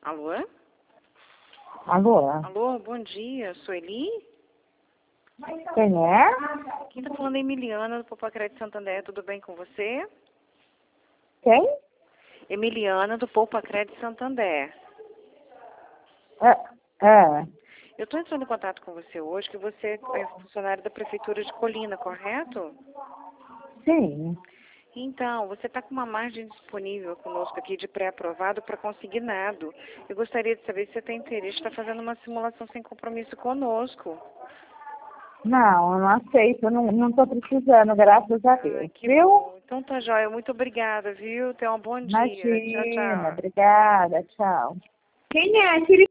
Alô? Alô? Alô, bom dia. Sueli? Quem é? Quem tá falando é Emiliana, do Poupa Crédito Santander. Tudo bem com você? Quem? Emiliana, do Poupa Crédito Santander. Eu estou entrando em contato com você hoje, que você é funcionário da Prefeitura de Colina, correto? Sim. Então, você está com uma margem disponível conosco aqui de pré-aprovado para consignado. Eu gostaria de saber se você tem interesse em estar fazendo uma simulação sem compromisso conosco. Não, eu não aceito. Eu não tô precisando, graças a Deus. Que Viu? bom. Então tá jóia. Muito obrigada, viu? Tenha um bom dia. Tchau, Imagina. tchau. Obrigada. Tchau. Quem é?